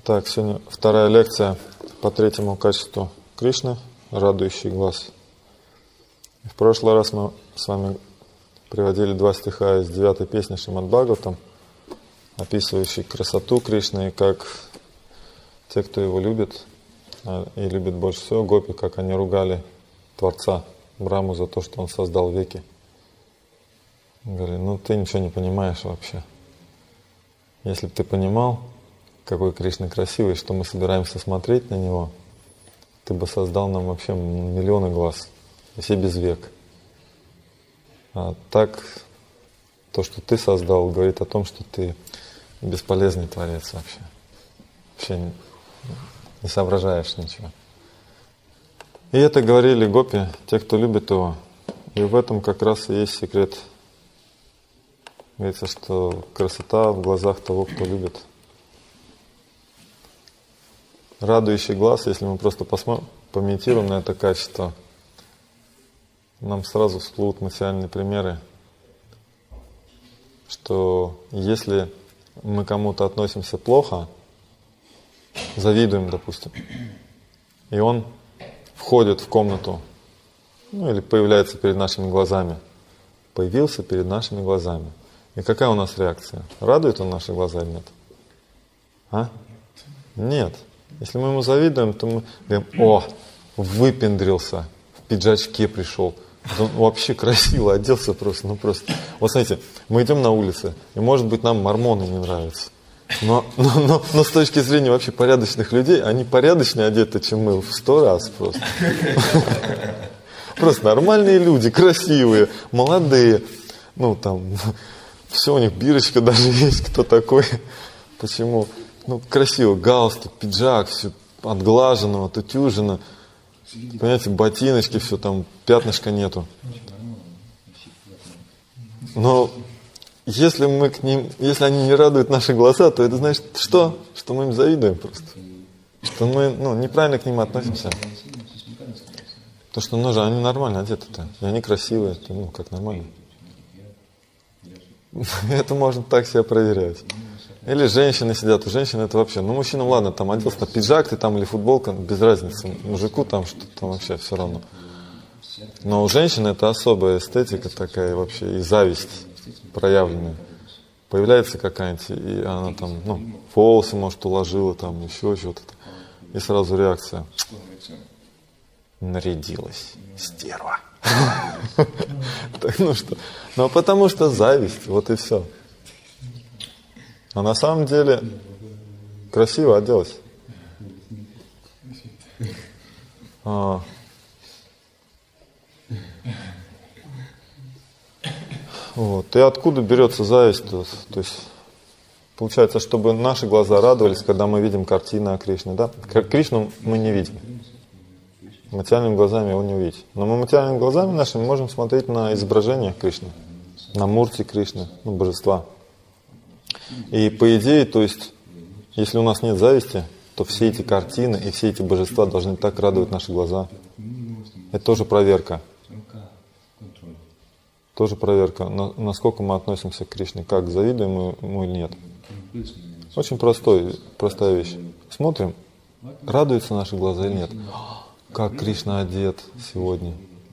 Так, сегодня вторая лекция по третьему качеству Кришны, радующий глаз. В прошлый раз мы с вами приводили 2 стиха из 9 песни Шримад Бхагаватам, описывающие красоту Кришны и как те, кто его любит, и любит больше всего, гопи, как они ругали Творца Браму за то, что он создал веки. Говорили, ну ты ничего не понимаешь вообще. Если бы ты понимал, какой Кришна красивый, что мы собираемся смотреть на него, ты бы создал нам вообще миллионы глаз, и все без век. А так, то, что ты создал, говорит о том, что ты бесполезный творец вообще. Вообще не соображаешь ничего. И это говорили гопи, те, кто любит его. И в этом как раз и есть секрет. Говорится, что красота в глазах того, кто любит. Радующий глаз, если мы просто помедитируем на это качество, нам сразу всплывут материальные примеры, что если мы кому-то относимся плохо, завидуем, допустим, и он входит в комнату, ну или появляется перед нашими глазами, появился перед нашими глазами. И какая у нас реакция? Радует он наши глаза или нет? А? Нет. Если мы ему завидуем, то мы говорим, о, выпендрился, в пиджачке пришел. Он вообще красиво оделся просто, ну просто. Вот смотрите, мы идем на улице, и может быть нам мормоны не нравятся. Но с точки зрения вообще порядочных людей, они порядочнее одеты, чем мы в 100 раз просто. Просто нормальные люди, красивые, молодые. Ну там, все у них бирочка даже есть, кто такой. Почему? Ну, красиво, галстук, пиджак, все отглажено, отутюжено. Понимаете, ботиночки, все там, пятнышка нету. Но если мы к ним, если они не радуют наши глаза, то это значит что? Что мы им завидуем просто. Что мы неправильно к ним относимся. Потому что они нормально одеты-то, и они красивые, это, как нормально. Это можно так себя проверять. Или женщины сидят, у женщин это вообще, мужчинам ладно, там оделся на пиджак ты там или футболка, без разницы, мужику там что-то там вообще все равно. Но у женщин это особая эстетика такая вообще, и зависть проявленная. Появляется какая-нибудь, и она там, волосы, может, уложила, там еще что-то. И сразу реакция. Нарядилась, стерва. Так, что? Потому что зависть, вот и все. А на самом деле красиво оделась. Вот. И откуда берется зависть? То есть получается, чтобы наши глаза радовались, когда мы видим картины о Кришне, да? Кришну мы не видим. Материальными глазами его не увидеть. Но мы материальными глазами нашими можем смотреть на изображение Кришны, на мурти Кришны, божества. И по идее, то есть, если у нас нет зависти, то все эти картины и все эти божества должны так радовать наши глаза. Это тоже проверка. Тоже проверка, насколько мы относимся к Кришне, как завидуем ему или нет. Очень простая вещь. Смотрим, радуются наши глаза или нет. Как Кришна одет сегодня.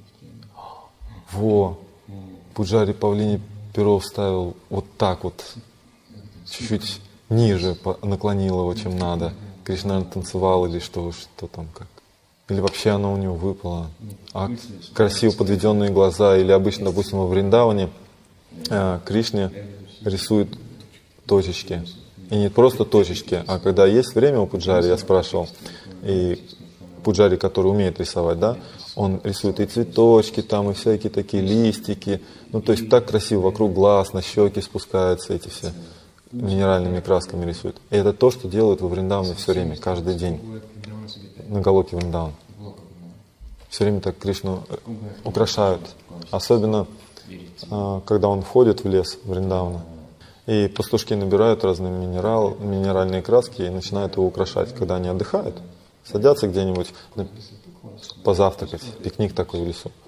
Пуджари Павлини перо вставил вот так вот, чуть-чуть ниже наклонил его, чем надо. Кришна танцевал или что там как. Или вообще оно у него выпало. А красиво подведенные глаза. Или обычно, допустим, во Вриндаване Кришне рисует точечки. И не просто точечки, а когда есть время у Пуджари, я спрашивал, и Пуджари, который умеет рисовать, да, он рисует и цветочки там, и всякие такие листики. То есть так красиво вокруг глаз, на щеки спускаются эти все. Минеральными красками рисуют. И это то, что делают во Вриндаване все время, каждый день. На Галоке Вриндаван. Все время так Кришну украшают. Особенно, когда он входит в лес Вриндавана. И пастушки набирают разные минеральные краски и начинают его украшать. Когда они отдыхают, садятся где-нибудь позавтракать. Пикник такой в лесу.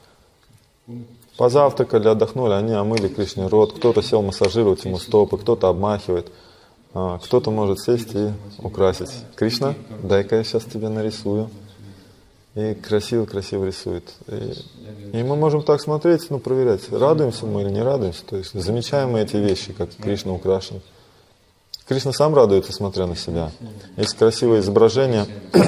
Позавтракали, отдохнули, они омыли Кришне рот. Кто-то сел массажировать ему стопы, кто-то обмахивает. Кто-то может сесть и украсить. Кришна, дай-ка я сейчас тебя нарисую. И красиво-красиво рисует. И мы можем так смотреть, проверять, радуемся мы или не радуемся. То есть замечаем мы эти вещи, как Кришна украшен. Кришна сам радуется, смотря на себя. Есть красивое изображение.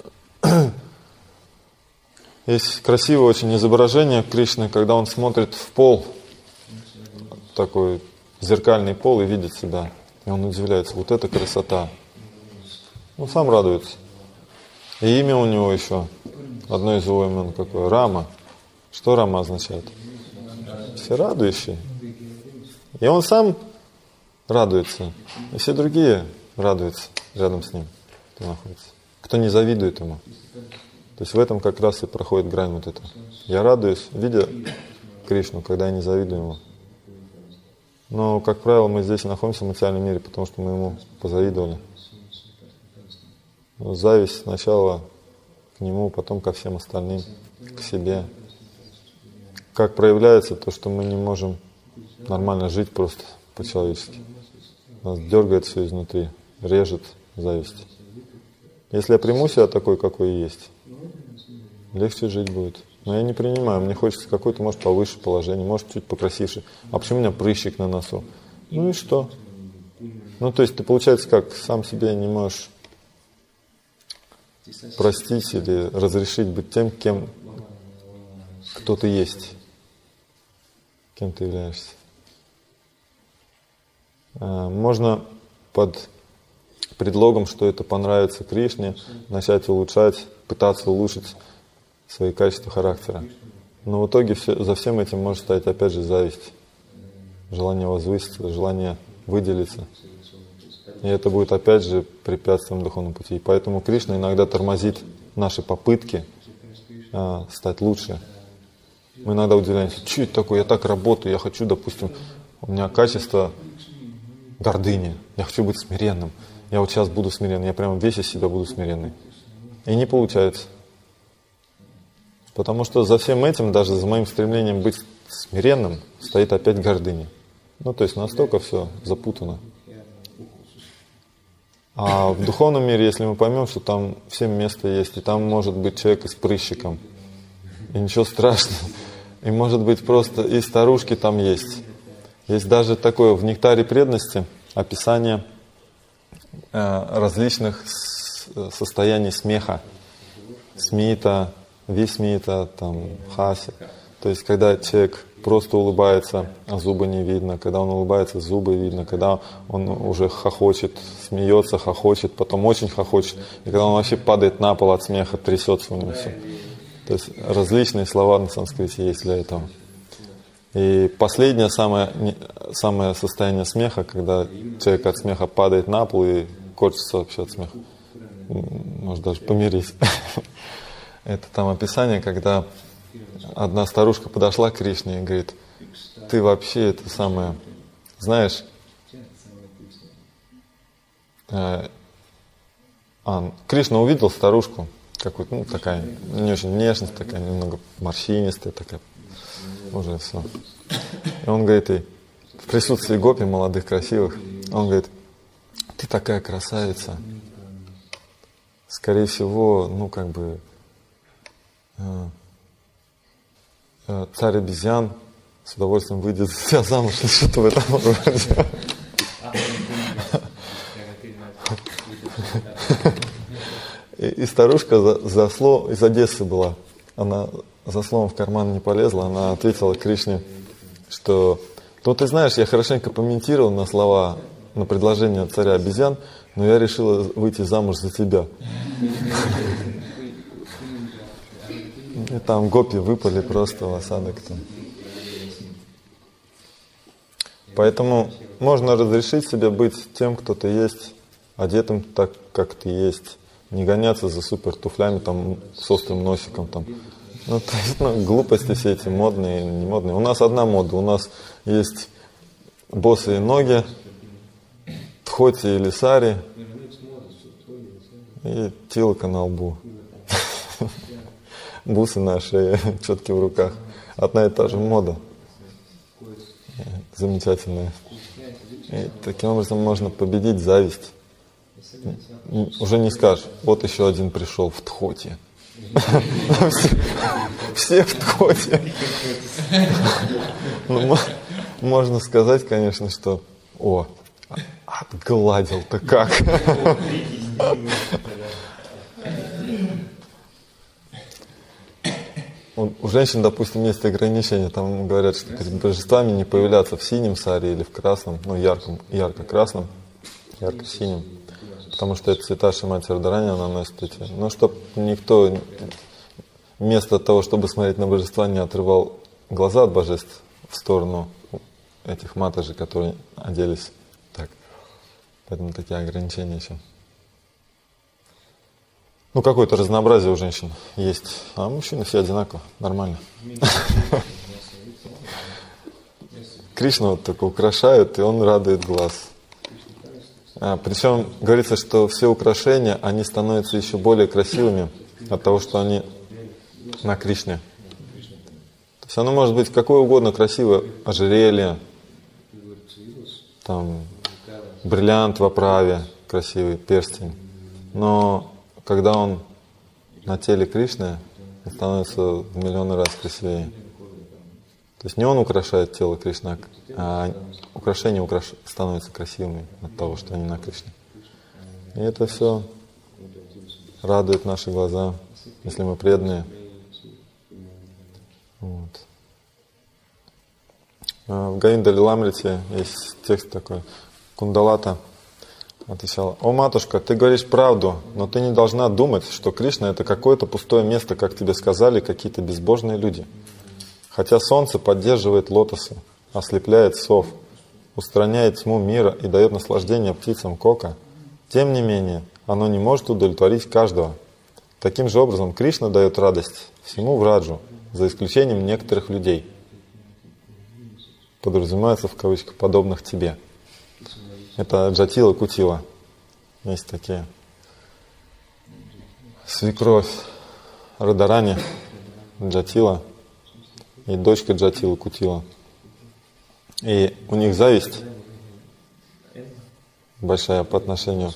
Есть красивое очень изображение Кришны, когда он смотрит в пол, такой зеркальный пол, и видит себя. И он удивляется, вот это красота. Он сам радуется. И имя у него еще, одно из его имен какое, Рама. Что Рама означает? Всерадующий. И он сам радуется. И все другие радуются рядом с ним, кто находится. Кто не завидует ему. То есть в этом как раз и проходит грань вот эта. Я радуюсь, видя Кришну, когда я не завидую ему. Но, как правило, мы здесь находимся в материальном мире, потому что мы ему позавидовали. Но зависть сначала к нему, потом ко всем остальным, к себе. Как проявляется то, что мы не можем нормально жить просто по-человечески. Нас дергает все изнутри, режет зависть. Если я приму себя такой, какой есть, легче жить будет. Но я не принимаю, мне хочется какое-то, может, повыше положение, может, чуть покрасивше. А почему у меня прыщик на носу? Ну и что? То есть ты, получается, как сам себе не можешь простить или разрешить быть тем, кто ты есть, кем ты являешься. Можно под предлогом, что это понравится Кришне, начать улучшать, пытаться улучшить свои качества характера. Но в итоге за всем этим может стоять опять же зависть, желание возвыситься, желание выделиться. И это будет опять же препятствием духовному пути. И поэтому Кришна иногда тормозит наши попытки стать лучше. Мы иногда удивляемся, что это такое, я так работаю, я хочу, допустим, у меня качество гордыни, я хочу быть смиренным. Я вот сейчас буду смиренным, я прямо весь из себя буду смиренный. И не получается. Потому что за всем этим, даже за моим стремлением быть смиренным, стоит опять гордыня. То есть настолько все запутано. А в духовном мире, если мы поймем, что там всем место есть, и там может быть человек и с прыщиком, и ничего страшного, и может быть просто и старушки там есть. Есть даже такое в «Нектаре преданности» описание различных состояний смеха. Смита, висмита, хаси. То есть, когда человек просто улыбается, а зубы не видно. Когда он улыбается, зубы видно. Когда он уже хохочет, смеется, хохочет, потом очень хохочет. И когда он вообще падает на пол от смеха, трясется у него все. То есть, различные слова на санскрите есть для этого. И последнее, самое состояние смеха, когда человек от смеха падает на пол и корчится вообще от смеха. Может даже помирить. Это там описание, когда одна старушка подошла к Кришне и говорит, ты вообще это самое, знаешь, Кришна увидел старушку, какую-то, такая, не очень внешность, такая немного морщинистая, такая, уже все. И он говорит ей, в присутствии гопи молодых, красивых, он говорит, ты такая красавица, скорее всего, царь обезьян с удовольствием выйдет за тебя замуж, или что-то в этом роде. И старушка из Одессы была. Она за словом в карман не полезла. Она ответила Кришне, что ты знаешь, я хорошенько комментировал на слова, на предложение царя обезьян, но я решила выйти замуж за тебя. И там гопи выпали просто в осадок. Поэтому можно разрешить себе быть тем, кто ты есть, одетым так, как ты есть. Не гоняться за супер туфлями с острым носиком. Глупости все эти модные, не модные. У нас одна мода. У нас есть босые ноги, тхоти или сари и тилка на лбу. Бусы на шее, четки в руках. Одна и та же мода. Замечательная. И таким образом можно победить зависть. Уже не скажешь, вот еще один пришел в Тхоте. Все в Тхоте. Можно сказать, конечно, что отгладил-то как. У женщин, допустим, есть ограничения. Там говорят, что перед божествами не появляться в синем саре или в красном, ярко-красном, ярко-синем. Потому что это цвета Шримати Радхарани, она носит эти. Но чтобы никто вместо того, чтобы смотреть на божества, не отрывал глаза от божеств в сторону этих матажей, которые оделись так. Поэтому такие ограничения еще. Какое-то разнообразие у женщин есть. А мужчины все одинаково, нормально. Кришну вот только украшают, и он радует глаз. Причем говорится, что все украшения, они становятся еще более красивыми от того, что они на Кришне. То есть оно может быть какое угодно красивое, ожерелье, там, бриллиант в оправе, красивый перстень. Но когда он на теле Кришны, он становится в миллионы раз красивее. То есть не он украшает тело Кришны, а украшения становятся красивыми от того, что они на Кришне. И это все радует наши глаза, если мы преданные. Вот. В Говинда Лиламрите есть текст такой. Кундалата отвечала: «О, матушка, ты говоришь правду, но ты не должна думать, что Кришна — это какое-то пустое место, как тебе сказали какие-то безбожные люди. Хотя солнце поддерживает лотосы, ослепляет сов, устраняет тьму мира и дает наслаждение птицам кока, тем не менее оно не может удовлетворить каждого. Таким же образом Кришна дает радость всему Враджу, за исключением некоторых людей». Подразумевается в кавычках «подобных тебе». Это Джатила Кутила. Есть такие. Свекровь Радарани, Джатила, и дочка Джатила Кутила. И у них зависть большая по отношению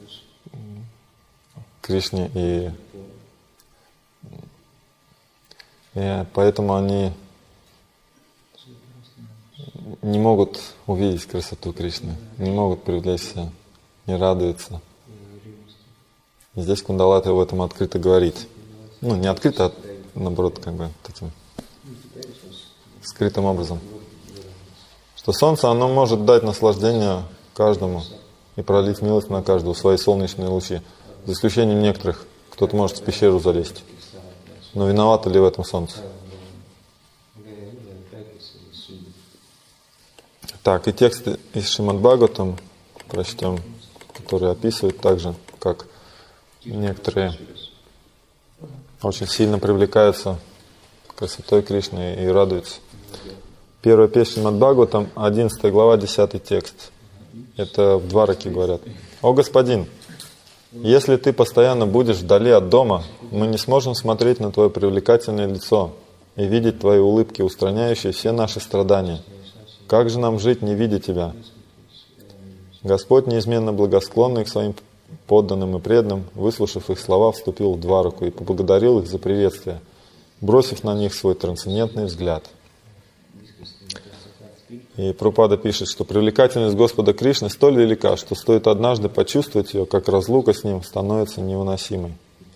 к Кришне, и поэтому они не могут увидеть красоту Кришны, не могут привлечься, не радуются. И здесь Кундалата об этом открыто говорит. Не открыто, а наоборот, таким скрытым образом. Что солнце, оно может дать наслаждение каждому и пролить милость на каждого, свои солнечные лучи. За исключением некоторых, кто-то может в пещеру залезть. Но виновато ли в этом солнце? Так, и тексты из Шримад-Бхагаватам прочтем, которые описывают также, как некоторые очень сильно привлекаются красотой Кришны и радуются. Первая песня Шримад-Бхагаватам, 11 глава, 10 текст. Это в Двараке говорят. «О господин, если ты постоянно будешь вдали от дома, мы не сможем смотреть на твое привлекательное лицо и видеть твои улыбки, устраняющие все наши страдания. Как же нам жить, не видя тебя?» Господь, неизменно благосклонный к своим подданным и преданным, выслушав их слова, вступил в Двараку и поблагодарил их за приветствие, бросив на них свой трансцендентный взгляд. И Прабхупада пишет, что привлекательность Господа Кришны столь велика, что стоит однажды почувствовать ее, как разлука с Ним становится невыносимой.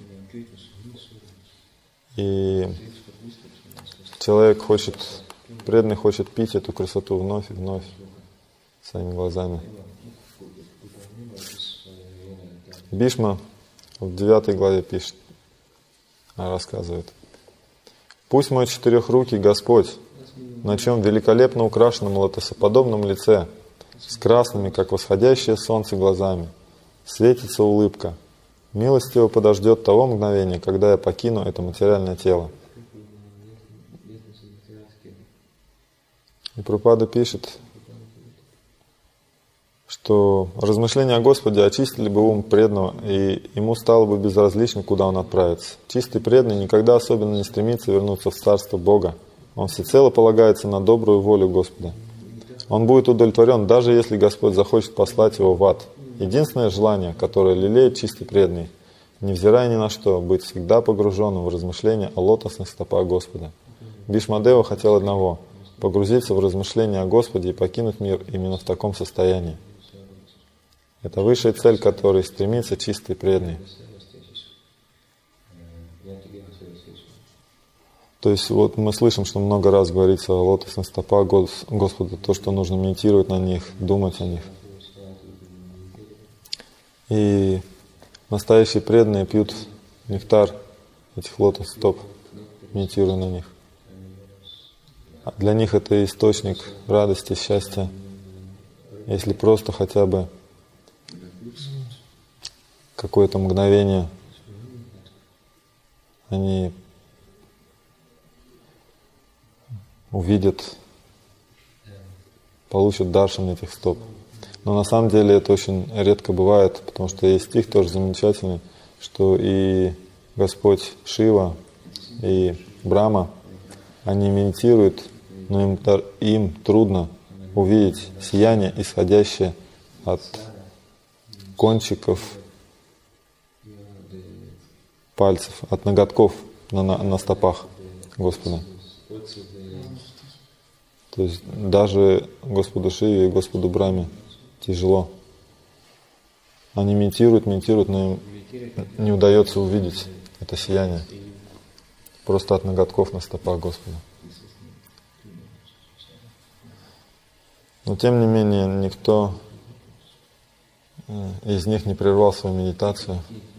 И человек преданный хочет пить эту красоту вновь и вновь своими глазами. Бишма в 9 главе пишет, рассказывает: «Пусть мой четырехрукий Господь, на чем великолепно украшенном лотосоподобном лице, с красными, как восходящее солнце, глазами, светится улыбка, милостиво подождет того мгновения, когда я покину это материальное тело». И Прабхупада пишет, что размышления о Господе очистили бы ум преданного, и ему стало бы безразлично, куда он отправится. Чистый преданный никогда особенно не стремится вернуться в царство Бога. Он всецело полагается на добрую волю Господа. Он будет удовлетворен, даже если Господь захочет послать его в ад. Единственное желание, которое лелеет чистый преданный, невзирая ни на что, быть всегда погруженным в размышления о лотосных стопах Господа. Бишмадева хотел одного — погрузиться в размышления о Господе и покинуть мир именно в таком состоянии. Это высшая цель, к которой стремится чистый преданный. То есть вот мы слышим, что много раз говорится о лотосных стопах Господа, то, что нужно медитировать на них, думать о них. И настоящие преданные пьют нектар этих лотосных стоп, медитируя на них. А для них это источник радости, счастья. Если просто хотя бы какое-то мгновение они увидят, получат даршан этих стоп. Но на самом деле это очень редко бывает, потому что есть стих тоже замечательный, что и Господь Шива, и Брахма, они медитируют, но им трудно увидеть сияние, исходящее от кончиков пальцев, от ноготков на стопах Господа. То есть даже Господу Шиве и Господу Брахме тяжело. Они медитируют, но им не удается увидеть это сияние. Просто от ноготков на стопах Господа. Но тем не менее, никто из них не прервал свою медитацию.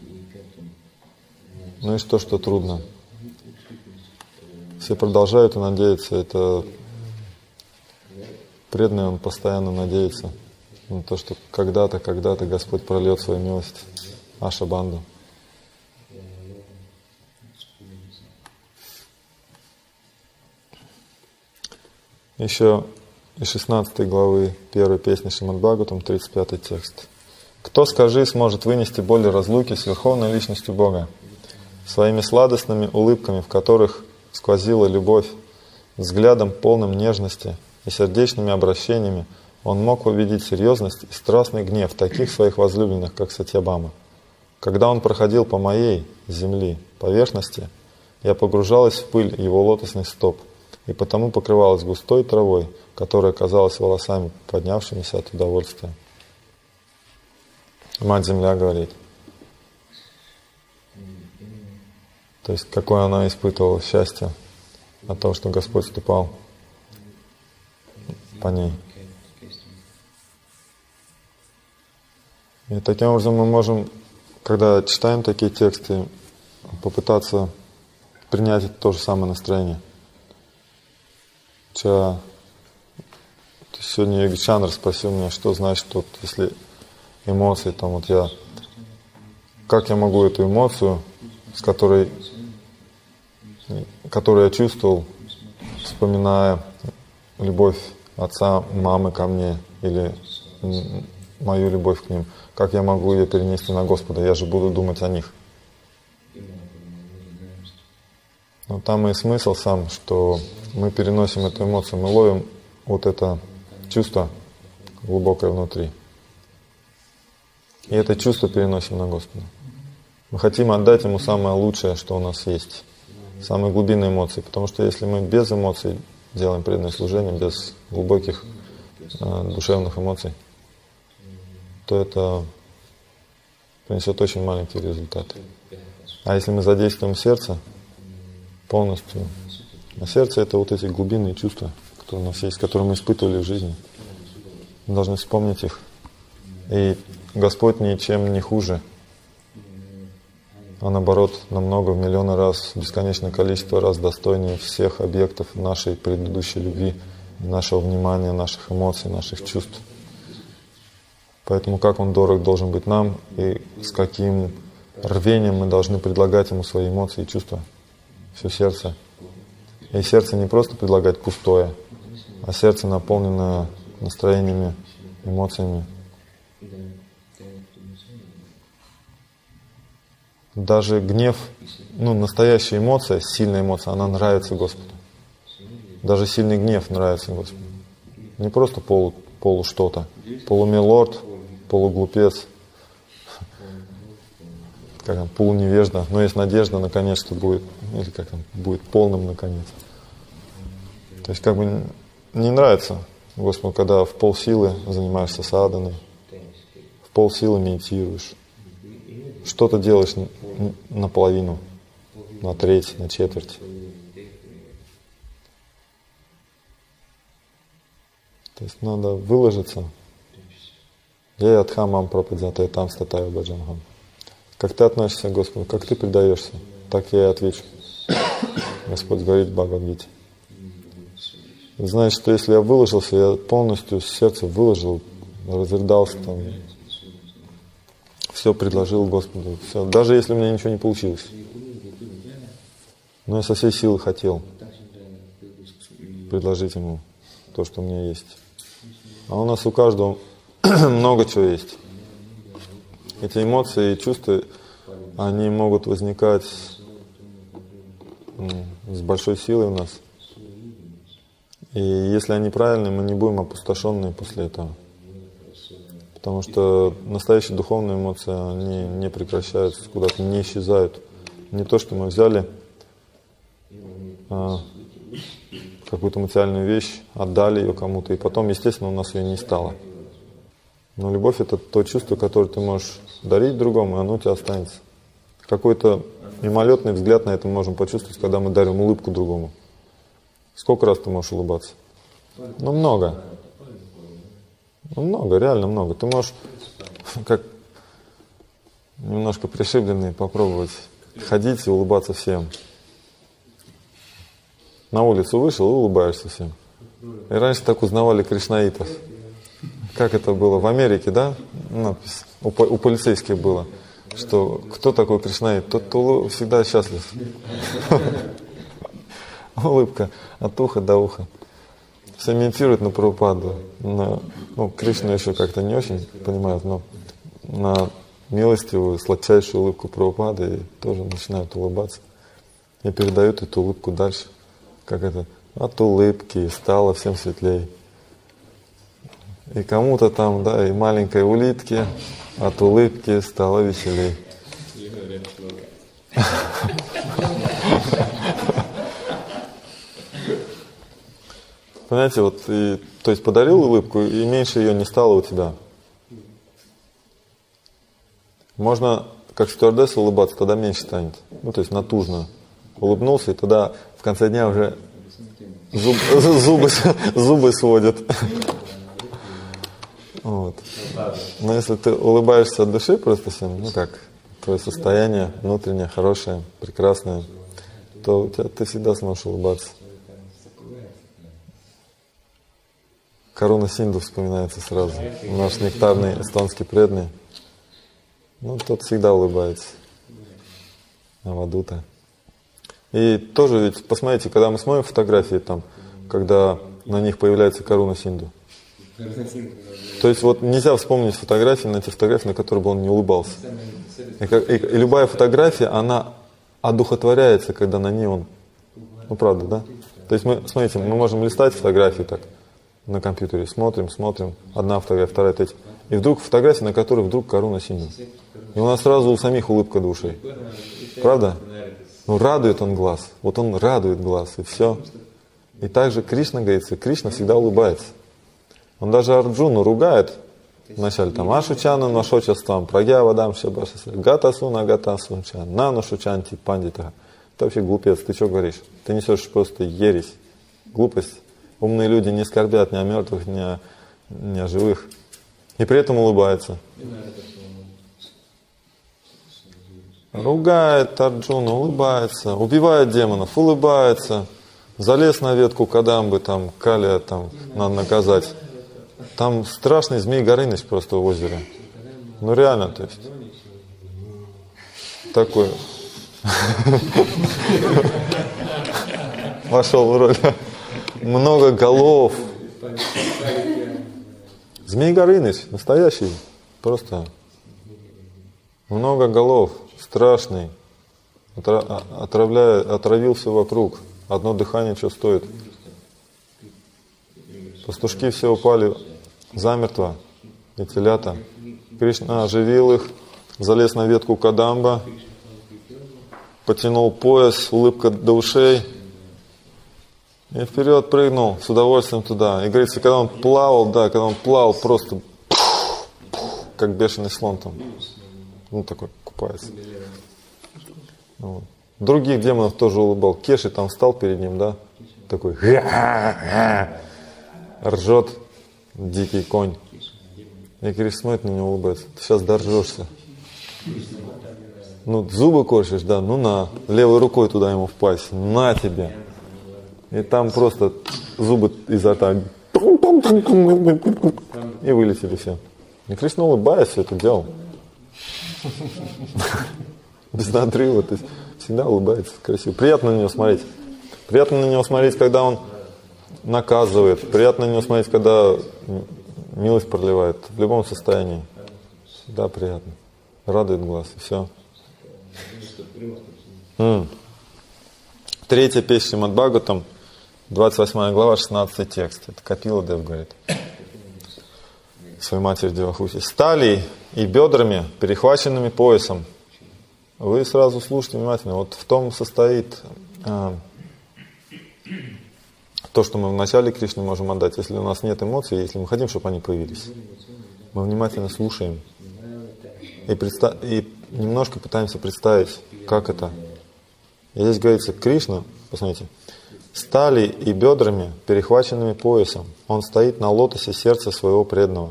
Ну и что трудно? Все продолжают и надеются. Это преданный, он постоянно надеется на то, что когда-то Господь прольет свою милость Аша-банду. Еще из 16 главы 1 песни Шримад-Бхагаватам, 35 текст. «Кто, скажи, сможет вынести боль разлуки с Верховной Личностью Бога? Своими сладостными улыбками, в которых сквозила любовь, взглядом полным нежности и сердечными обращениями, он мог увидеть серьезность и страстный гнев таких своих возлюбленных, как Сатьябама. Когда он проходил по моей, земли, поверхности, я погружалась в пыль его лотосных стоп, и потому покрывалась густой травой, которая казалась волосами, поднявшимися от удовольствия». Мать-Земля говорит. То есть, какое она испытывала счастье от того, что Господь ступал по ней. И таким образом мы можем, когда читаем такие тексты, попытаться принять то же самое настроение. Сегодня Йоги Чандра спросил меня, что значит, вот, если эмоции, там вот как я могу эту эмоцию, с которой я чувствовал, вспоминая любовь отца, мамы ко мне или мою любовь к ним, как я могу ее перенести на Господа? Я же буду думать о них. Но там и смысл сам, что мы переносим эту эмоцию, мы ловим вот это чувство глубокое внутри. И это чувство переносим на Господа. Мы хотим отдать Ему самое лучшее, что у нас есть. Самые глубинные эмоции. Потому что если мы без эмоций делаем преданное служение, без глубоких душевных эмоций, то это принесет очень маленькие результаты. А если мы задействуем сердце полностью, а сердце — это вот эти глубинные чувства, которые у нас есть, которые мы испытывали в жизни. Мы должны вспомнить их. И Господь ничем не хуже, а наоборот, намного, в миллионы раз, бесконечное количество раз достойнее всех объектов нашей предыдущей любви, нашего внимания, наших эмоций, наших чувств. Поэтому как Он дорог должен быть нам, и с каким рвением мы должны предлагать Ему свои эмоции и чувства, все сердце. И сердце не просто предлагать пустое, а сердце наполнено настроениями, эмоциями. Даже гнев, настоящая эмоция, сильная эмоция, она нравится Господу. Даже сильный гнев нравится Господу. Не просто полу что-то. Полумилорд, полуглупец, как там, полуневежда. Но есть надежда, наконец, что будет, или как там, будет полным, наконец. То есть, как бы не нравится Господу, когда в полсилы занимаешься саданой, в полсилы медитируешь, что-то делаешь наполовину, на треть, на четверть. То есть надо выложиться. Я Адхамам пропадзатай там статаю баджангам. Как ты относишься к Господу, как ты предаешься, так я и отвечу. Господь говорит в Бхагавад-гите. Значит, что если я выложился, я полностью сердце выложил, разрыдался там, все предложил Господу, все. Даже если у меня ничего не получилось. Но я со всей силы хотел предложить Ему то, что у меня есть. А у нас у каждого много чего есть. Эти эмоции и чувства, они могут возникать с большой силой у нас. И если они правильные, мы не будем опустошенные после этого. Потому что настоящие духовные эмоции, они не прекращаются, куда-то не исчезают. Не то, что мы взяли какую-то материальную вещь, отдали ее кому-то, и потом, естественно, у нас ее не стало. Но любовь — это то чувство, которое ты можешь дарить другому, и оно у тебя останется. Какой-то мимолетный взгляд на это мы можем почувствовать, когда мы дарим улыбку другому. Сколько раз ты можешь улыбаться? Ну, много. Ну, много, реально много. Ты можешь, как немножко пришибленный, попробовать ходить и улыбаться всем. На улицу вышел и улыбаешься всем. И раньше так узнавали кришнаитов. Как это было в Америке, да? Надпись у полицейских было, что кто такой кришнаит? Тот, кто всегда счастлив. Улыбка от уха до уха. Все медитируют на Прабхупаду. Кришну еще как-то не очень понимают, но на милостивую, сладчайшую улыбку Прабхупады и тоже начинают улыбаться. И передают эту улыбку дальше. Как это? От улыбки стало всем светлей. И кому-то там, да, и маленькой улитке от улыбки стало веселей. Понимаете, вот, то есть подарил улыбку, и меньше ее не стало у тебя. Можно, как стюардесса, улыбаться, тогда меньше станет. Ну, то есть натужно. Улыбнулся, и тогда в конце дня уже зубы сводят. Вот. Но если ты улыбаешься от души просто всем, ну как, твое состояние внутреннее, хорошее, прекрасное, то ты всегда сможешь улыбаться. Каруна Синду вспоминается сразу. Наш нектарный эстонский преданный. Ну, тот всегда улыбается. Авадута. И тоже ведь, посмотрите, когда мы смотрим фотографии там, когда на них появляется Каруна Синду. То есть вот нельзя вспомнить фотографии, на те фотографии, на которые бы он не улыбался. И любая фотография, она одухотворяется, когда на ней он... Ну, правда, да? То есть смотрите, мы можем листать фотографии так на компьютере, смотрим, одна фотография, вторая, третья. И вдруг фотография, на которой вдруг Каруна Синду. И у нас сразу у самих улыбка души. Правда? Ну, радует он глаз. Вот он радует глаз, и все. И также Кришна, говорится, Кришна всегда улыбается. Он даже Арджуну ругает. Вначале там Ашучану нашочастам, прагьявадам шабашаса, гатасуна гатасунча, нанушучанти пандита. Ты вообще глупец, ты что говоришь? Ты несешь просто ересь, глупость. Умные люди не скорбят ни о мертвых, ни о живых. И при этом улыбается. Ругает Арджуна, улыбается, убивает демонов, улыбается. Залез на ветку Кадамбы, там, Калия, там, надо наказать. Там страшный Змей Горыныч просто в озере. Ну реально, то есть. Такой. Вошел в роль. Много голов. Змей Горыныч, настоящий. Просто. Много голов. Страшный. Отравил все вокруг. Одно дыхание что стоит? Пастушки все упали замертво, и телята. Кришна оживил их, залез на ветку кадамба, потянул пояс, улыбка до ушей, и вперед прыгнул с удовольствием туда. И говорится, когда он плавал просто как бешеный слон там. Ну, такой купается. Вот. Других демонов тоже улыбал. Кеши там встал перед ним, да, такой ржет дикий конь. И Кришна смотрит на него, улыбается. Ты сейчас доржешься. Ну, зубы корчишь, да, ну на. Левой рукой туда ему впасть. На тебе. И там просто зубы изо рта. И вылетели все. И Кришна, улыбаясь, все это делал. Без надрыва. То есть всегда улыбается, красиво. Приятно на него смотреть. Приятно на него смотреть, когда он наказывает. Приятно на него смотреть, когда милость проливает. В любом состоянии. Всегда приятно. Радует глаз. И все. Третья песня Шримад Бхагаватам, 28 глава, 16 текст. Это Капила Дев говорит своей матери Девахути. Стали и бедрами, перехваченными поясом. Вы сразу слушайте внимательно. Вот в том состоит то, что мы в начале Кришне можем отдать. Если у нас нет эмоций, если мы хотим, чтобы они появились, мы внимательно слушаем и немножко пытаемся представить, как это. И здесь говорится, Кришна, посмотрите, стали и бедрами, перехваченными поясом. Он стоит на лотосе сердца своего преданного.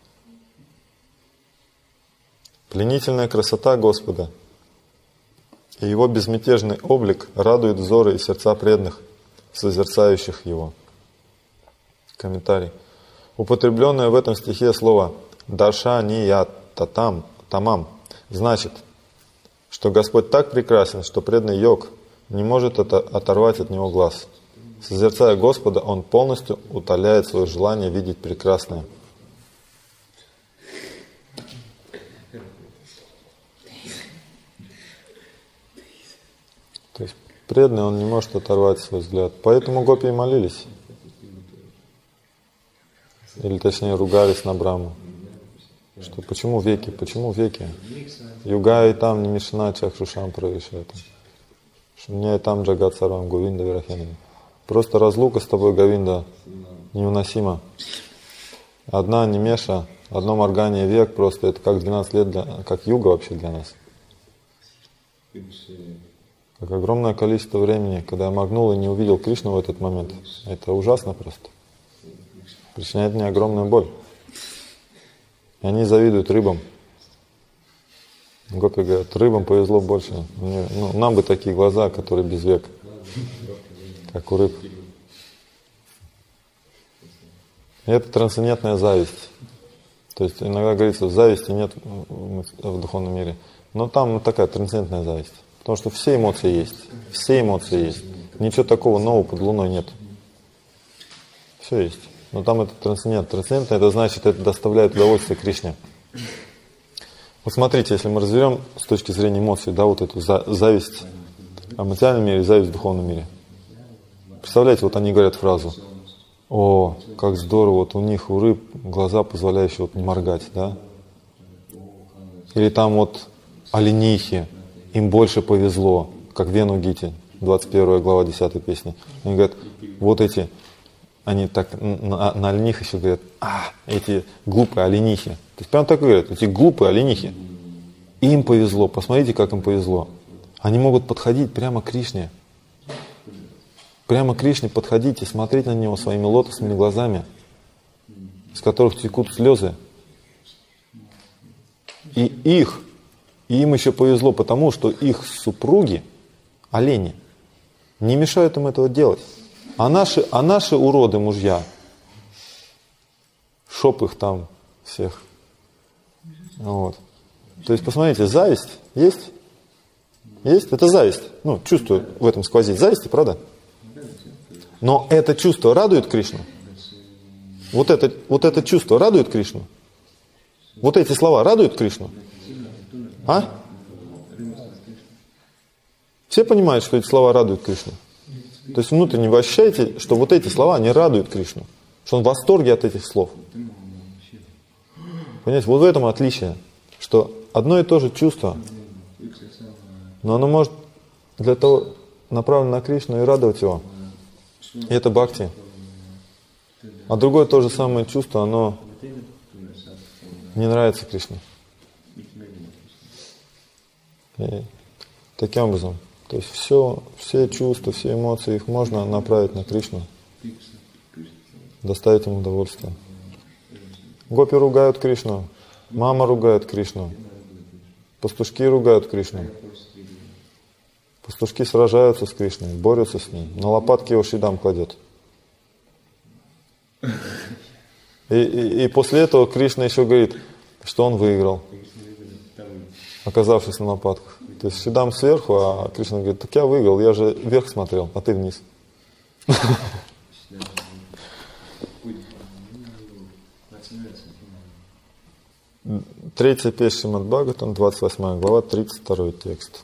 Пленительная красота Господа и Его безмятежный облик радует взоры и сердца преданных, созерцающих Его. Комментарий. Употребленное в этом стихе слово «даршания-татам» тамам значит, что Господь так прекрасен, что преданный йог не может оторвать от Него глаз. Созерцая Господа, он полностью утоляет свое желание видеть прекрасное. То есть преданный, он не может оторвать свой взгляд. Поэтому гопи и молились. Или точнее ругались на Браму. Что почему веки? Почему веки? Юга и там не мишна чахрушам правишает. Шумня и там джагат сарвам Говинда Вирахянами. Просто разлука с тобой, Говинда, невыносима. Одна немеша, одно моргание век, просто это как 12 лет, как юга вообще для нас. Как огромное количество времени, когда я моргнул и не увидел Кришну в этот момент. Это ужасно просто. Причиняет мне огромную боль. И они завидуют рыбам. Гопи говорят, рыбам повезло больше. Нам бы такие глаза, которые без век, как у рыб. И это трансцендентная зависть. То есть иногда говорится, зависти нет в духовном мире. Но там такая трансцендентная зависть. Потому что все эмоции есть. Все эмоции есть. Ничего такого нового под луной нет. Все есть. Но там это трансцендент. Трансцендентно, это значит, это доставляет удовольствие Кришне. Вот смотрите, если мы разберем с точки зрения эмоций, да, вот эту зависть в материальном мире и зависть в духовном мире. Представляете, вот они говорят фразу: «О, как здорово, вот у них, у рыб, глаза, позволяющие вот не моргать», да? Или там вот оленихи, им больше повезло, как Вену Гите, 21 глава, 10 песни. Они говорят, вот эти, они так на олених еще говорят, эти глупые оленихи. То есть прям так говорят, эти глупые оленихи. Им повезло, посмотрите, как им повезло. Они могут подходить прямо к Кришне. Прямо к Кришне подходить и смотреть на Него своими лотосными глазами, из которых текут слезы. И им еще повезло, потому что их супруги, олени, не мешают им этого делать. А наши уроды мужья, шоп их там всех. Вот. То есть, посмотрите, зависть есть? Есть? Это зависть. Ну, чувство в этом сквозит. Зависть, правда? Но это чувство радует Кришну? Вот это чувство радует Кришну? Вот эти слова радуют Кришну? А? Все понимают, что эти слова радуют Кришну? То есть внутренне вы ощущаете, что вот эти слова, они радуют Кришну? что он в восторге от этих слов. Понимаете, вот в этом отличие, что одно и то же чувство, но оно может для того направлено на Кришну и радовать его. И это бхакти. А другое то же самое чувство, оно не нравится Кришне. И таким образом, то есть все чувства, все эмоции, их можно направить на Кришну, доставить ему удовольствие. Гопи ругают Кришну, мама ругает Кришну, пастушки ругают Кришну. Пастушки сражаются с Кришной, борются с ним, на лопатки его шидам кладет. И после этого Кришна еще говорит, что он выиграл, оказавшись на лопатках. То есть шидам сверху, а Кришна говорит, так я выиграл, я же вверх смотрел, а ты вниз. Третья песня Шримад Бхагаватам, 28 глава, 32 текст.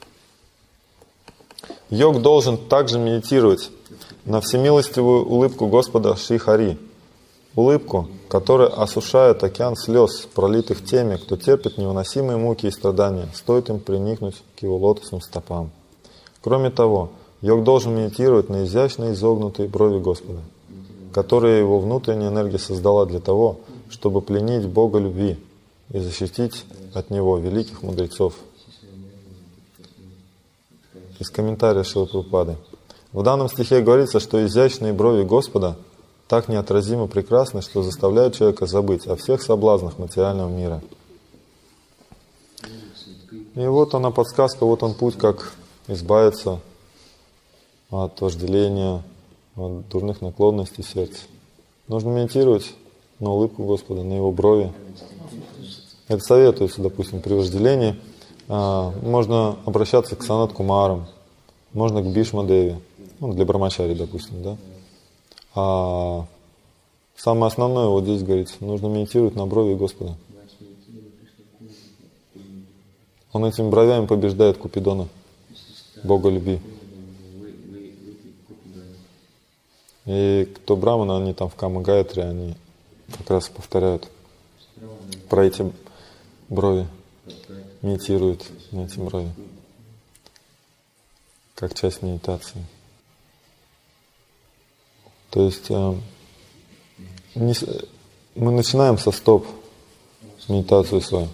Йог должен также медитировать на всемилостивую улыбку Господа Шри Хари, улыбку, которая осушает океан слез, пролитых теми, кто терпит невыносимые муки и страдания, стоит им приникнуть к его лотосным стопам. Кроме того, йог должен медитировать на изящно изогнутые брови Господа, которые его внутренняя энергия создала для того, чтобы пленить Бога любви и защитить от Него великих мудрецов. Из комментария Шрилы Прабхупады. В данном стихе говорится, что изящные брови Господа так неотразимо прекрасны, что заставляют человека забыть о всех соблазнах материального мира. И вот она подсказка, вот он путь, как избавиться от вожделения, от дурных наклонностей сердца. Нужно медитировать на улыбку Господа, на Его брови. Это советуется, допустим, при вожделении. Можно обращаться к Санат Кумарам, можно к Бхишма Деве, ну, для Брамачари, допустим, да. А самое основное, вот здесь говорится, нужно медитировать на брови Господа. Он этими бровями побеждает Купидона, Бога любви. И кто браманы, они там в Кама-гайатре, они как раз повторяют про эти брови, медитируют на эти брови, как часть медитации. То есть мы начинаем со стоп медитацию свою,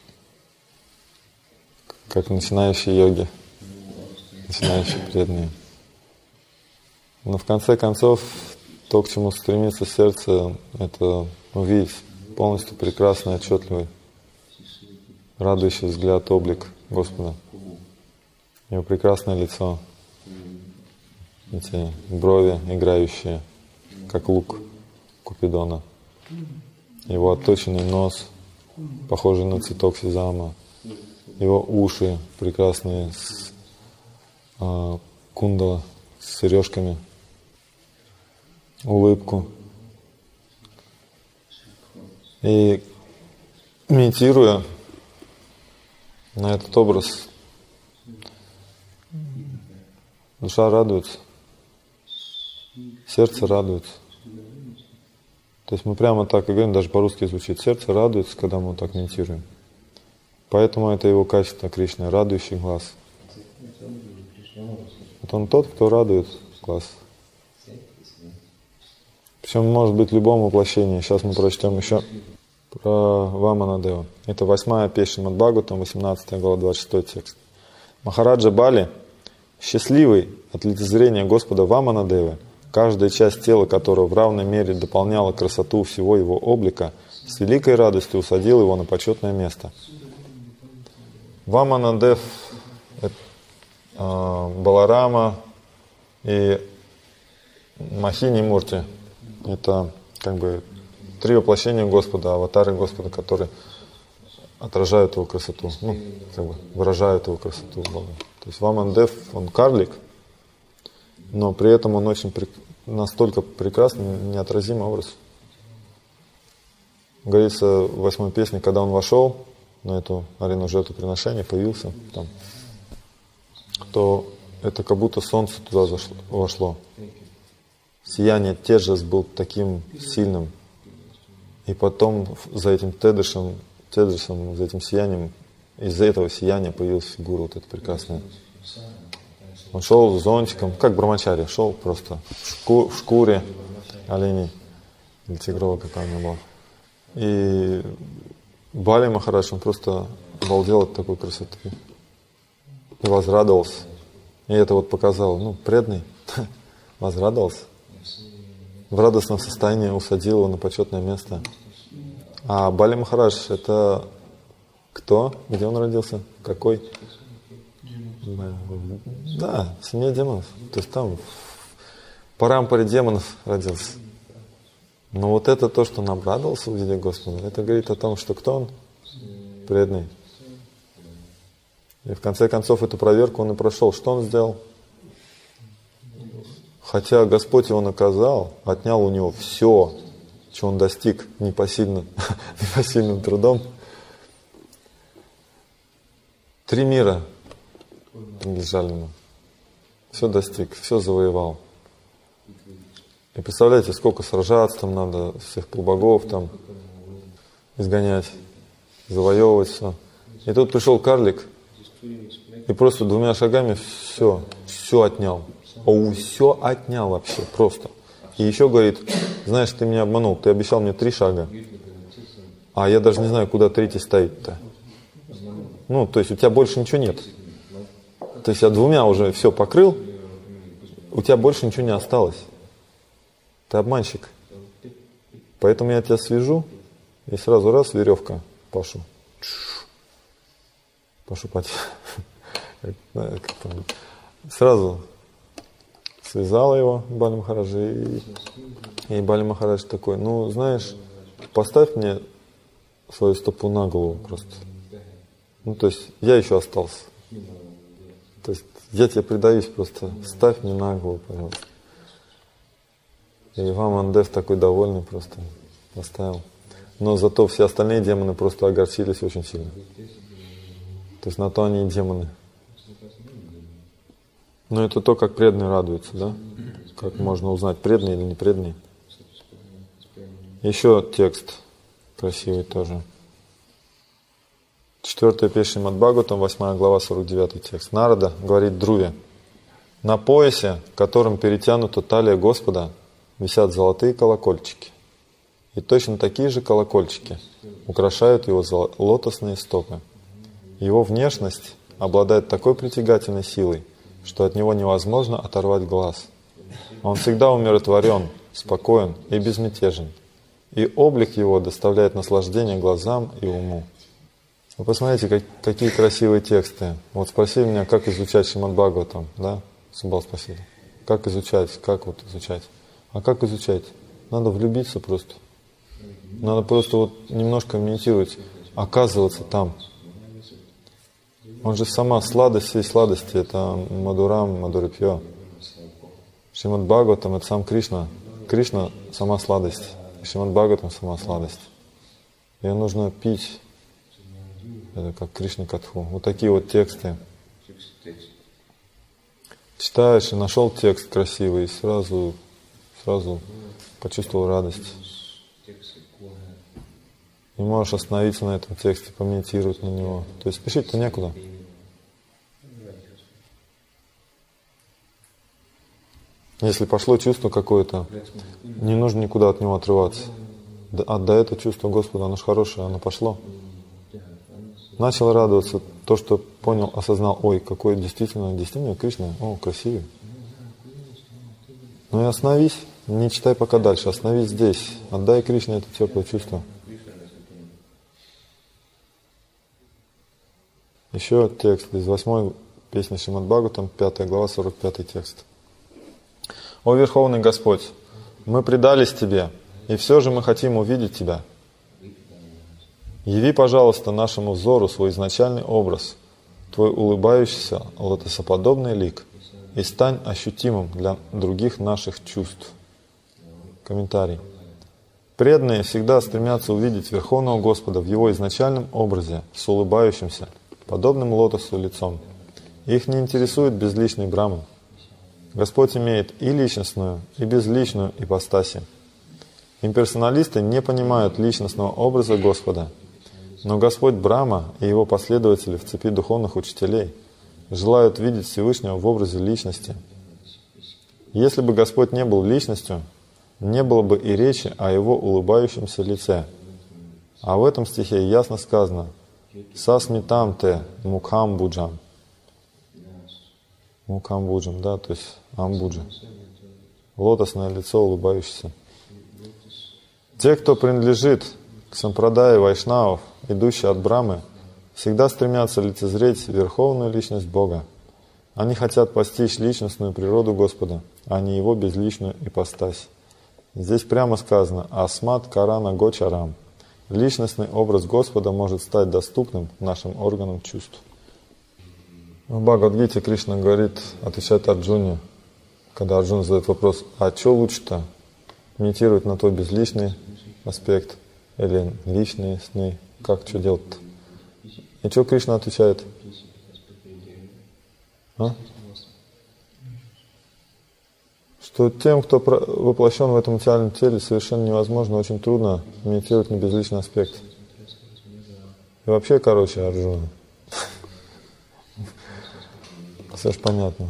как начинающие йоги, начинающие преданные. Но в конце концов, то, к чему стремится сердце, это увидеть полностью прекрасный, отчетливый, радующий взгляд, облик Господа. Его прекрасное лицо, эти брови, играющие, как лук Купидона. Его отточенный нос, похожий на цветок сезама. Его уши прекрасные, с кундала, с сережками. Улыбку. И медитируя на этот образ, душа радуется, сердце радуется. То есть мы прямо так и говорим, даже по-русски звучит, сердце радуется, когда мы так медитируем. Поэтому это его качество Кришны, радующий глаз. Вот он тот, кто радует глаз. Причем может быть в любом воплощении. Сейчас мы прочтем еще про Ваманадева. Это 8-я песня Шримад Бхагаватам, 18 глава, 26 текст. Махараджа Бали, счастливый от лицезрения Господа Ваманадевы, каждая часть тела которого в равной мере дополняла красоту всего его облика, с великой радостью усадил его на почетное место. Ваманадев, Баларама и Махини Мурти. Это как бы три воплощения Господа, аватары Господа, которые отражают его красоту, ну, как бы выражают его красоту Бога. То есть Ваманадев, он карлик, но при этом он очень настолько прекрасный, неотразимый образ. Говорится в 8-й песне, когда он вошел на эту арену жертвоприношения, появился там, то это как будто солнце туда вошло. сияние Теджас был таким сильным. И потом за этим Теджасом, за этим сиянием, из-за этого сияния появилась фигура вот эта прекрасная. Он шел с зонтиком, как Брамачари, шел просто в шкуре оленей или тигрова, какая она была. И Бали Махарадж, он просто обалдел от такой красоты и возрадовался. И это вот показал, преданный возрадовался. В радостном состоянии усадил его на почетное место. А Бали Махарадж это кто? Где он родился? Какой? Да, в семье демонов. То есть там в парампаре демонов родился. Но вот это то, что он обрадовался, увидев Господа, это говорит о том, что кто он? Преданный. И в конце концов эту проверку он и прошел. Что он сделал? Хотя Господь его наказал, отнял у него все, чего он достиг непосильным трудом. 3 мира принадлежали ему. Все достиг, все завоевал. И представляете, сколько сражаться там надо, всех полубогов там изгонять, завоевывать все. И тут пришел карлик и просто 2 шагами все отнял. Все отнял вообще, просто. И еще говорит, знаешь, ты меня обманул, ты обещал мне 3 шага, а я даже не знаю, куда 3-й стоит-то. То есть у тебя больше ничего нет. То есть я 2 уже все покрыл, у тебя больше ничего не осталось. Ты обманщик. Поэтому я тебя свяжу, и сразу раз, веревка, Пашу. Пашу Пати. Сразу связала его Бали Махараджа, и Бали Махарадж такой, знаешь, поставь мне свою стопу на голову просто. То есть я еще остался. То есть я тебе предаюсь просто, ставь мне на голову, пожалуйста. И Вамандев такой довольный просто поставил. Но зато все остальные демоны просто огорчились очень сильно. То есть на то они и демоны. Но это то, как преданный радуется, да? Как можно узнать, преданный или не преданный. Еще текст красивый тоже. 4-я песня Шримад Бхагаватам, 8 глава, 49 текст. Нарада говорит Друве: на поясе, которым перетянута талия Господа, висят золотые колокольчики. И точно такие же колокольчики украшают его лотосные стопы. Его внешность обладает такой притягательной силой, что от него невозможно оторвать глаз. Он всегда умиротворен, спокоен и безмятежен. И облик его доставляет наслаждение глазам и уму. Вы посмотрите, какие красивые тексты. Вот спросили меня, как изучать Шримад Бхагаватам, да? Субал спросили. Как изучать? Как вот изучать? А как изучать? Надо влюбиться просто. Надо просто вот немножко медитировать, оказываться там. Он же сама сладость всей сладости, это Мадурам, Мадурипьё. Шримад Бхагаватам — это сам Кришна. Кришна — сама сладость. Шримад Бхагаватам — сама сладость. Ее нужно пить. Это как Кришна Катху. Вот такие вот тексты. Читаешь и нашел текст красивый, и сразу почувствовал радость. И можешь остановиться на этом тексте, помедитировать на него. То есть спешить-то некуда. Если пошло чувство какое-то, не нужно никуда от него отрываться. Отдай это чувство Господу, оно же хорошее, оно пошло. Начал радоваться, то, что понял, осознал, ой, какой действительно Кришна, красивый. Ну и остановись, не читай пока дальше, остановись здесь, отдай Кришне это теплое чувство. Еще текст из 8-й песни Шримад Бхагаватам, 5 глава, 45 текст. «О Верховный Господь, мы предались Тебе, и все же мы хотим увидеть Тебя. Яви, пожалуйста, нашему взору свой изначальный образ, Твой улыбающийся лотосоподобный лик, и стань ощутимым для других наших чувств». Комментарий. Преданные всегда стремятся увидеть Верховного Господа в Его изначальном образе, с улыбающимся, подобным лотосу лицом. Их не интересует безличный браман. Господь имеет и личностную, и безличную ипостаси. Имперсоналисты не понимают личностного образа Господа, но Господь Брахма и его последователи в цепи духовных учителей желают видеть Всевышнего в образе личности. Если бы Господь не был личностью, не было бы и речи о его улыбающемся лице. А в этом стихе ясно сказано «Сасмитам те мукхамбуджам». Мукхамбуджам, да, то есть амбуджа. Лотосное лицо, улыбающееся. Те, кто принадлежит к сампрадае вайшнавов, идущие от Брамы, всегда стремятся лицезреть верховную личность Бога. Они хотят постичь личностную природу Господа, а не его безличную ипостась. Здесь прямо сказано «Асмат карана гочарам». Личностный образ Господа может стать доступным нашим органам чувств. В Бхагавад-гите Кришна говорит, отвечает Арджуне, когда Арджуна задает вопрос, а что лучше-то? Медитировать на твой безличный аспект или личные сны? Как что делать-то? И что Кришна отвечает? Что тем, кто воплощен в этом материальном теле, совершенно невозможно, очень трудно медитировать на безличный аспект. И вообще, Арджуна. Все же понятно.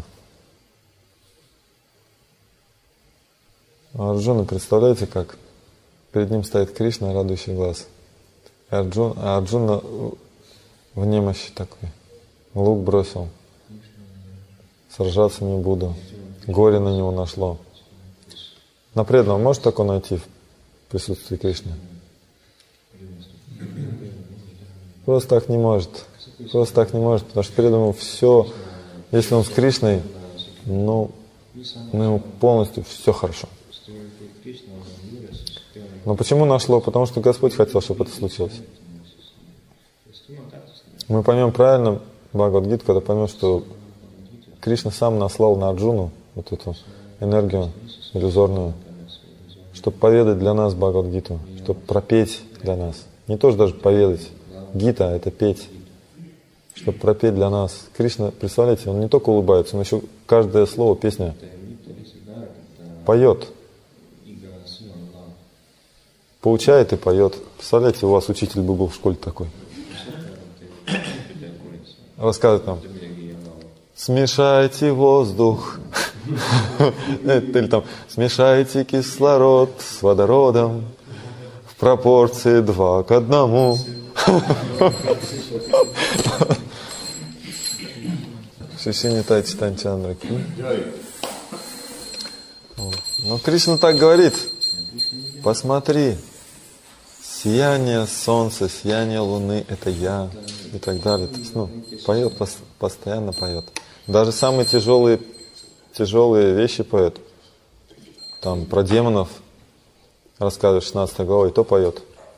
А Арджуна, представляете, как перед ним стоит Кришна, радующий глаз. И Арджуна в немощи такой. Лук бросил. Сражаться не буду. Горе на него нашло. На преданного может такое найти в присутствии Кришны? Просто так не может. Просто так не может, потому что преданному все, если он с Кришной, ну ему полностью все хорошо. Но почему нашло? Потому что Господь хотел, чтобы это случилось. Мы поймем правильно Бхагавад-гиту, когда поймем, что Кришна сам наслал на Арджуну вот эту энергию иллюзорную, чтобы поведать для нас Бхагавад-гиту, чтобы пропеть для нас. Не то, что даже поведать. Гита — это петь. Чтобы пропеть для нас. Кришна, представляете, он не только улыбается, он еще каждое слово, песня поет. Поучает и поет. Представляете, у вас учитель бы был в школе такой. Рассказывает нам. Смешайте воздух. Или там, смешайте кислород с водородом в пропорции 2 к 1. Шишинитая Читанчандра. Но Кришна так говорит. Посмотри, сияние солнца, сияние луны — это я, и так далее. То есть, поет, постоянно поет. Даже самые тяжелые вещи поет. Там про демонов рассказывает 16 глава, и то поет.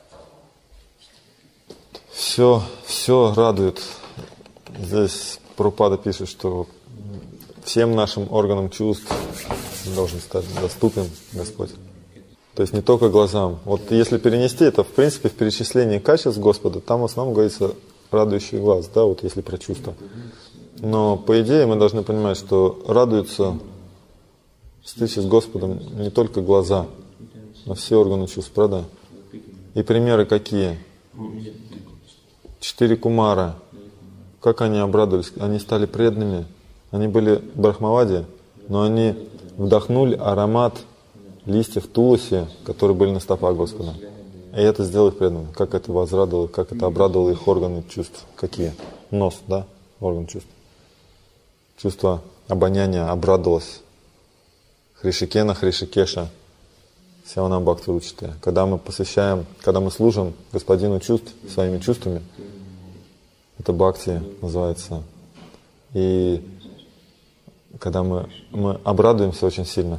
Все радует. Здесь Прабхупада пишет, что всем нашим органам чувств должен стать доступен Господь. То есть не только глазам. Вот если перенести это, в принципе, в перечислении качеств Господа, там в основном говорится радующий глаз, да, вот если про чувства. Но по идее мы должны понимать, что радуются встречи с Господом не только глаза, но все органы чувств, правда? И примеры какие? 4 кумара. Как они обрадовались? Они стали преданными. Они были брахмавади, но они вдохнули аромат листьев туласи, которые были на стопах Господа. И это сделало их преданными. Как это возрадовало, как это обрадовало их органы чувств. Какие? Нос, да? Орган чувств. Чувство обоняния обрадовалось. Хришикена, Хришикеша. Сяванам Бхактиручите. Когда мы посвящаем, когда мы служим Господину чувств своими чувствами, это бхакти называется. И когда мы обрадуемся очень сильно.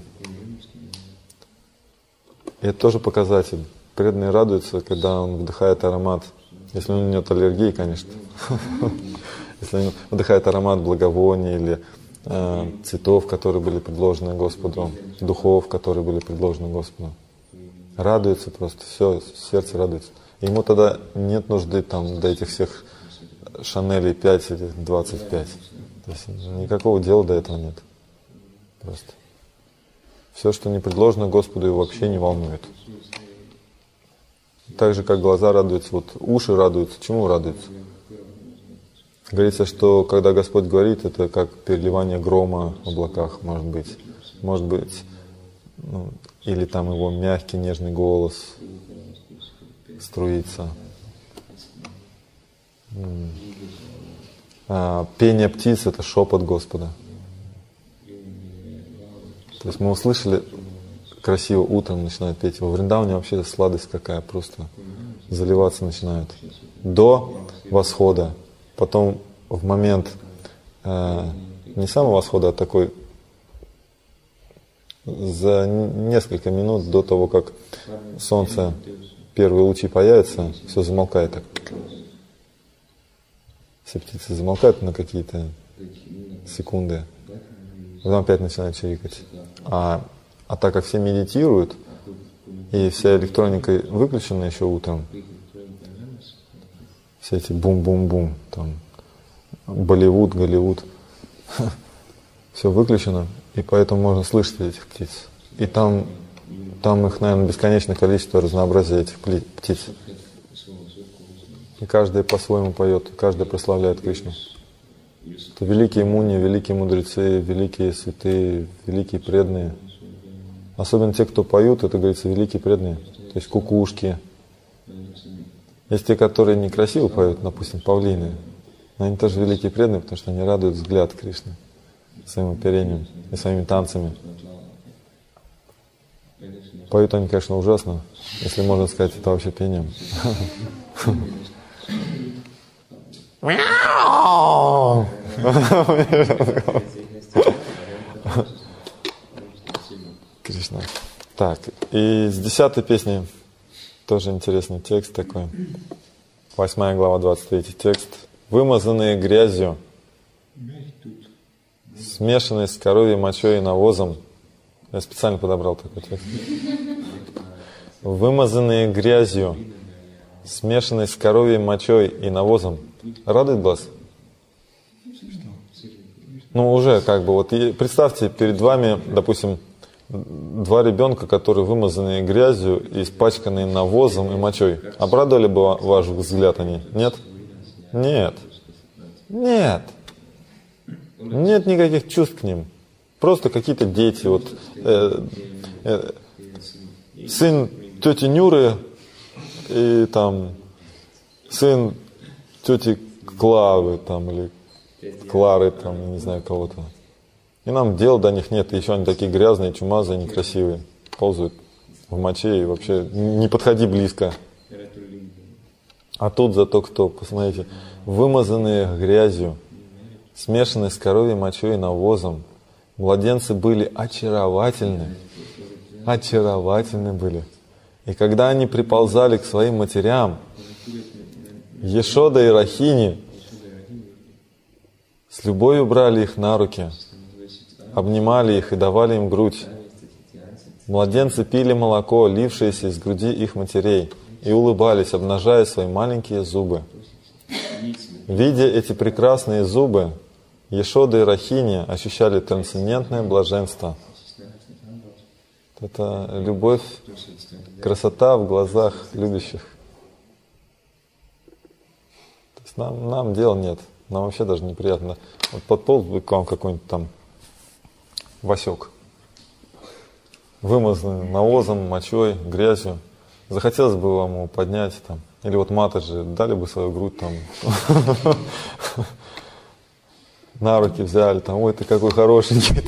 И это тоже показатель. Преданный радуется, когда он вдыхает аромат. Если у него нет аллергии, конечно. Если он вдыхает аромат благовоний или цветов, которые были предложены Господу, духов, которые были предложены Господу. Радуется просто, все, сердце радуется. И ему тогда нет нужды там до этих всех Шанелей 5 или 25. То есть никакого дела до этого нет. Просто. Все, что не предложено Господу, его вообще не волнует. Так же, как глаза радуются, вот уши радуются. Чему радуются? Говорится, что когда Господь говорит, это как переливание грома в облаках, может быть. Может быть, ну, или там его мягкий, нежный голос струится. Пение птиц — это шепот Господа. То есть мы услышали, красиво утром начинают петь. Во Вриндаване вообще сладость какая, просто заливаться начинают. До восхода. Потом в момент не самого восхода, а такой за несколько минут до того, как солнце, первые лучи появятся, все замолкает так. Все птицы замолкают на какие-то секунды. Потом опять начинают чирикать. А так как все медитируют, и вся электроника выключена еще утром, все эти бум-бум-бум, там, Болливуд, Голливуд, все выключено, и поэтому можно слышать этих птиц. И там их, наверное, бесконечное количество, разнообразия этих птиц. И каждая по-своему поет, каждая прославляет Кришну. Это великие муни, великие мудрецы, великие святые, великие преданные. Особенно те, кто поют, это, говорится, великие преданные. То есть кукушки. Есть те, которые некрасиво поют, допустим, павлины. Но они тоже великие преданные, потому что они радуют взгляд Кришны своим оперением и своими танцами. Поют они, конечно, ужасно. Если можно сказать, это вообще пением. Кришна. Так, и с 10-й песни тоже интересный текст такой. 8 глава, 23 текст. Вымазанные грязью, смешанные с коровьей мочой и навозом. Я специально подобрал такой текст. Вымазанные грязью, смешанные с коровьей мочой и навозом. Радует глаз? Ну, уже как бы, вот представьте, перед вами, допустим, два ребенка, которые вымазанные грязью, испачканные навозом и мочой. Обрадовали бы ваш взгляд они? Нет? Нет. Нет. Нет никаких чувств к ним. Просто какие-то дети. Вот, сын тети Нюры и там сын тети Клавы там, или Клары, там, я не знаю, кого-то. И нам дела до них нет, и еще они такие грязные, чумазые, некрасивые, ползают в моче, и вообще не подходи близко. А тут зато кто, посмотрите, вымазанные грязью, смешанные с коровьей мочой и навозом, младенцы были очаровательны, очаровательны были. И когда они приползали к своим матерям, Ешода и Рахини с любовью брали их на руки, обнимали их и давали им грудь. Младенцы пили молоко, лившееся из груди их матерей, и улыбались, обнажая свои маленькие зубы. Видя эти прекрасные зубы, Ешода и Рахини ощущали трансцендентное блаженство. Это любовь, красота в глазах любящих. То есть нам дела нет. Нам вообще даже неприятно. Вот подполз бы к вам какой-нибудь там Васек, вымазанный навозом, мочой, грязью. Захотелось бы вам его поднять там. Или вот Матаджи, дали бы свою грудь там, на руки взяли, там, ой, ты какой хорошенький,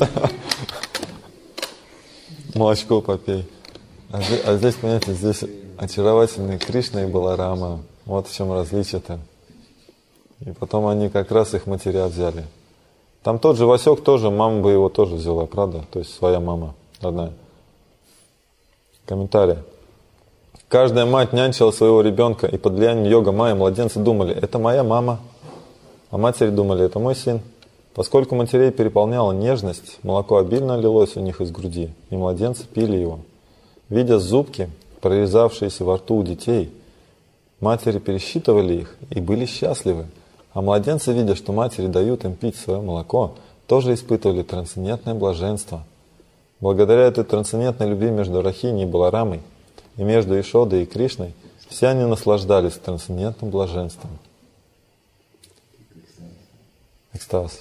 молочко попей. А здесь, понимаете, здесь очаровательные Кришна и Баларама. Вот в чем различие-то. И потом они как раз их матеря взяли. Там тот же Васек тоже, мама бы его тоже взяла, правда? То есть своя мама родная. Комментарий. Каждая мать нянчила своего ребенка, и под влиянием йога майя младенцы думали, это моя мама. А матери думали, это мой сын. Поскольку матерей переполняла нежность, молоко обильно лилось у них из груди, и младенцы пили его. Видя зубки, прорезавшиеся во рту у детей, матери пересчитывали их и были счастливы. А младенцы, видя, что матери дают им пить свое молоко, тоже испытывали трансцендентное блаженство. Благодаря этой трансцендентной любви между Рахини и Баларамой, и между Ишодой и Кришной, все они наслаждались трансцендентным блаженством. Экстаз.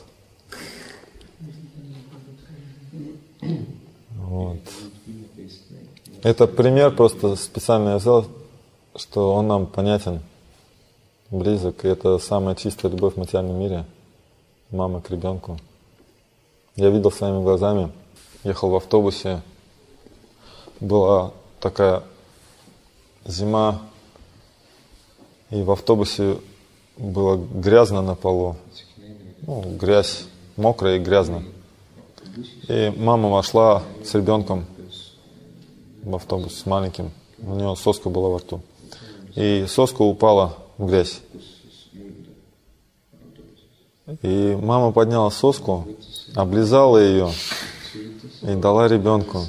Вот. Это пример просто специально я взял, что он нам понятен, близок. И это самая чистая любовь в материальном мире. Мама к ребенку. Я видел своими глазами, ехал в автобусе, была такая зима, и в автобусе было грязно на полу. Ну, грязь, мокрая и грязно. И мама вошла с ребенком в автобус, с маленьким. У нее соска была во рту. И соска упала в грязь. И мама подняла соску, облизала ее и дала ребенку.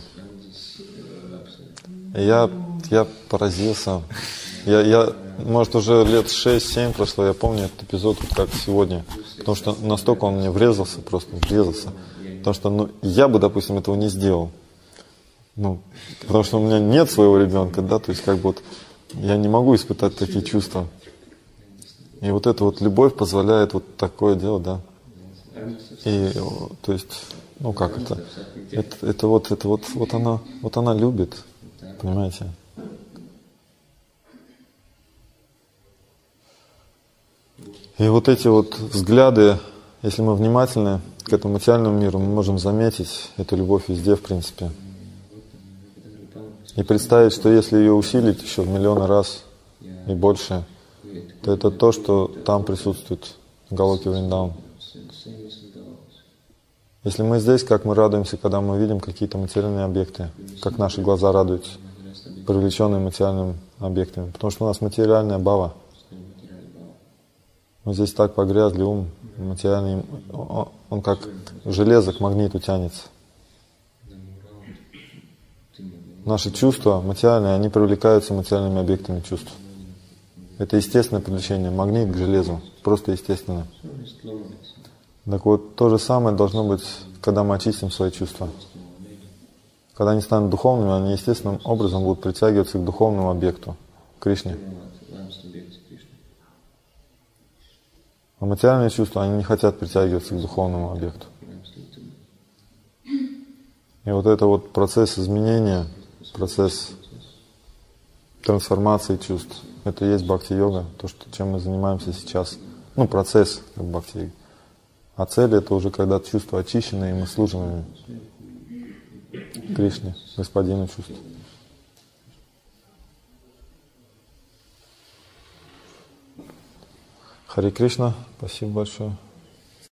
И я поразился. Может, уже лет 6-7 прошло, я помню этот эпизод вот как сегодня. Потому что настолько он мне врезался, просто врезался. Потому что я бы, допустим, этого не сделал. Потому что у меня нет своего ребенка, да, то есть как бы вот я не могу испытать такие чувства. И вот эта вот любовь позволяет вот такое делать, да. И то есть, как это? Вот она любит, понимаете? И вот эти вот взгляды, если мы внимательны к этому материальному миру, мы можем заметить эту любовь везде, в принципе. И представить, что если ее усилить еще в миллионы раз и больше, то это то, что там присутствует в Галоке Вриндаун. Если мы здесь, как мы радуемся, когда мы видим какие-то материальные объекты, как наши глаза радуются, привлеченные материальными объектами, потому что у нас материальная бхава. Мы здесь так погрязли, ум материальный, он как железо к магниту тянется. Наши чувства материальные, они привлекаются материальными объектами чувств. Это естественное привлечение, магнит к железу, просто естественно. Так вот, то же самое должно быть, когда мы очистим свои чувства. Когда они станут духовными, они естественным образом будут притягиваться к духовному объекту, к Кришне. А материальные чувства, они не хотят притягиваться к духовному объекту. И вот это вот процесс изменения, процесс трансформации чувств, это и есть бхакти-йога, то, чем мы занимаемся сейчас. Процесс как бхакти-йога. А цель это уже когда чувства очищены, и мы служим Кришне, Господину чувств. Харе Кришна, спасибо большое.